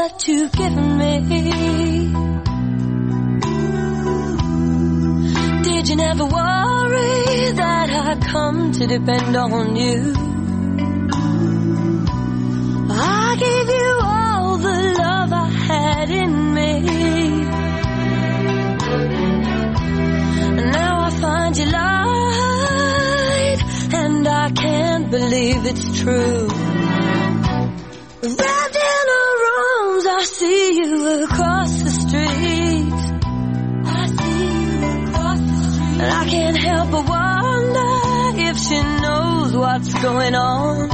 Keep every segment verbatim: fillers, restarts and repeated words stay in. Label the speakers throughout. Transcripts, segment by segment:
Speaker 1: that you've given me. Did you never worry that I come to depend on you? I gave you all the love I had in me, and now I find you lied, and I can't believe it's true. Wrapped in her arms, I see you across the street. I see you across the street, and I can't help but wonder if she knows what's going on.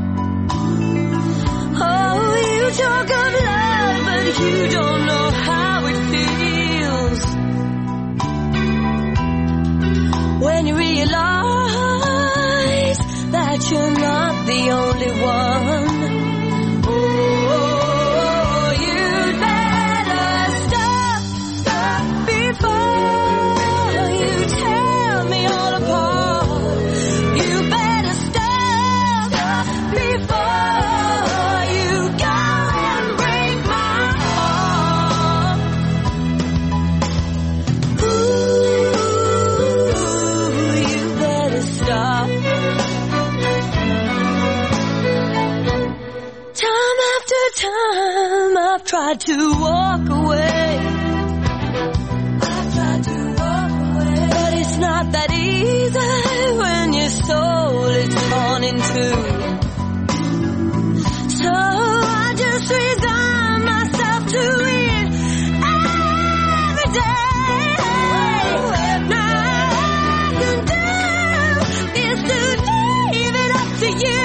Speaker 1: Oh, you talk of love, but you don't know how it feels when you realize that you're not the only one. Oh, you'd better stop, stop before you tear me all apart. You better stop, stop before you go and break my heart. Ooh, you better stop. Time after time I've tried to walk away. I've tried to walk away, but it's not that easy when your soul is torn in two. So I just resign myself to it every day. Now all I can do is to leave it up to you.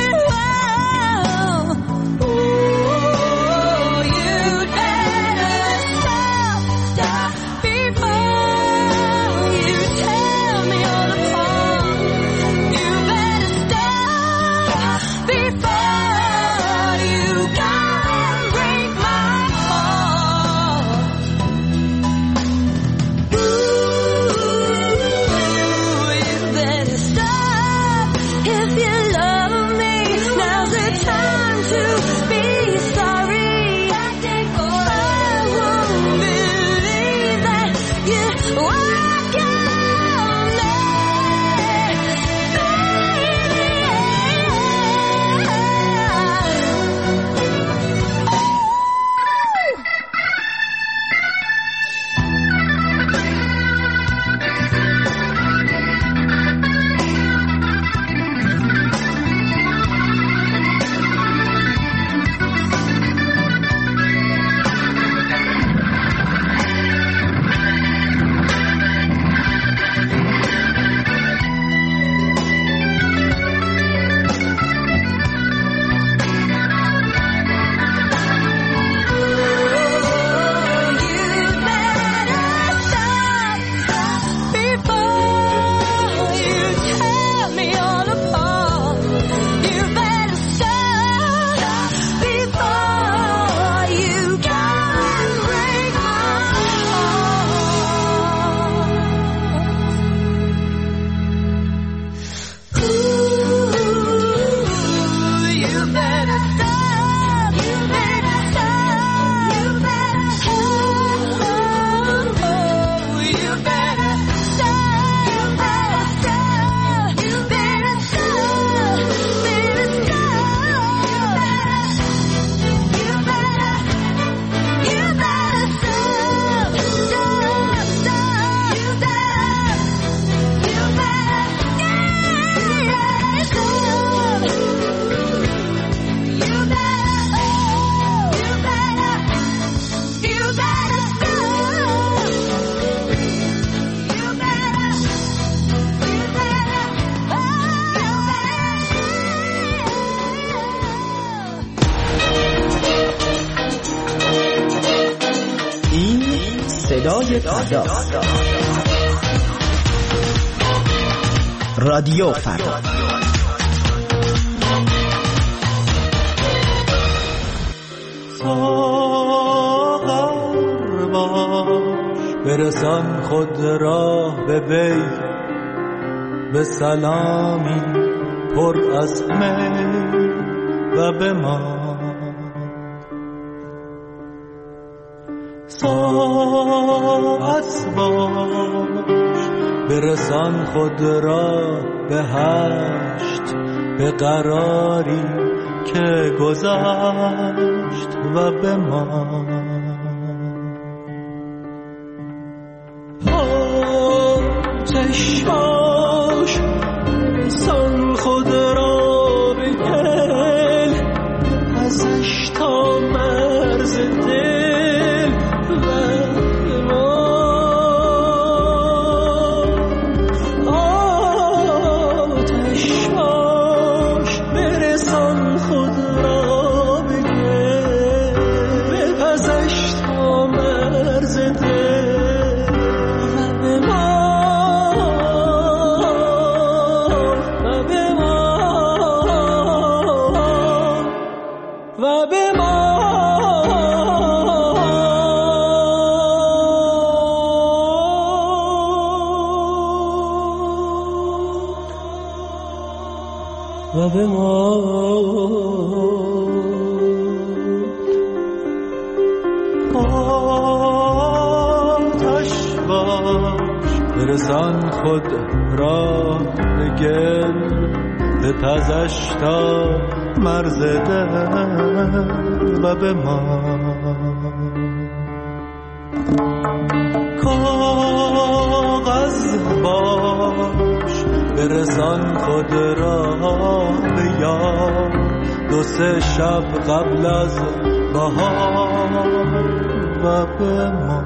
Speaker 2: صدای فردا، رادیو فردا.
Speaker 3: ساغر باش برسان خود راه به بی، به سلامی پر از می و به ما ساعت باش برسان خود را به هشت، به قراری که گذشت و به ما. آتش باش برسان خود را به گل، ازش تا مرز دل و به ما. آتش باش برسان خود را به گل، بپزش تا مرز دل و به ما. و به ما آتش باش برسان خود را به گل، بپزش تا مرز دل و به ما. کاغذ باش برسان خود را به یار، دو سه شب قبل از بهار و به ما.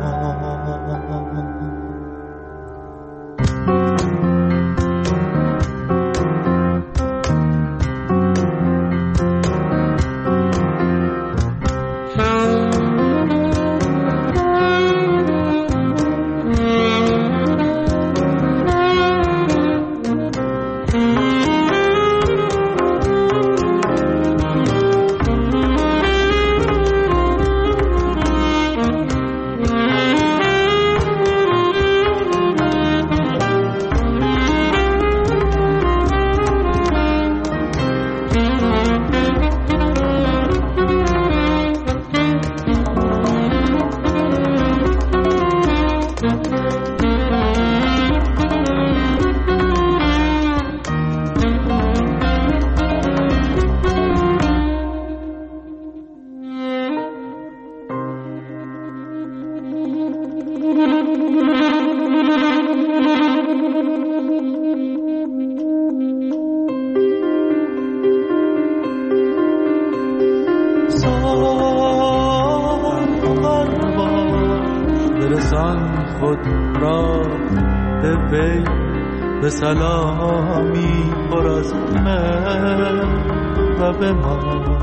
Speaker 3: برسان خود را به وی، به سلامی پر از مهر و به ما.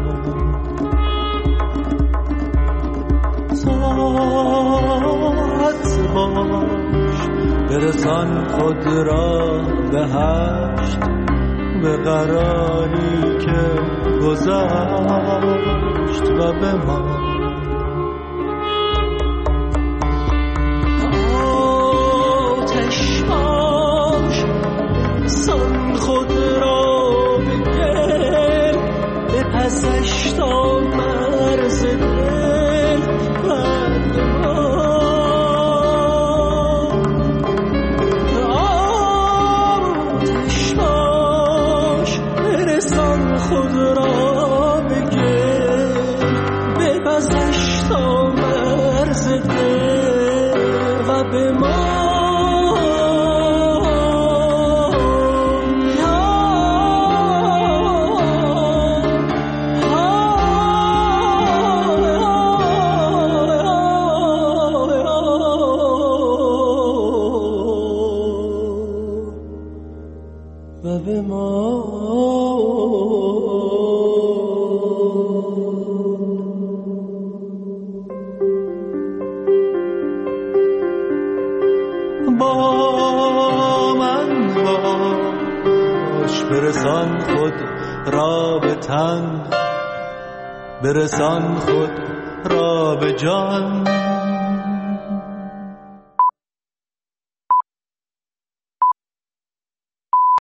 Speaker 3: ساعت باش برسان خود را به هشت، به قراری که گذشت و به ما. خود را به گل، بپزش تا مرز دل و به ما. آتش باش برسان خود را به گل، بپزش تا مرز دل و به ما. و به ما با من باش برسان خود را به تن، برسان خود را به جان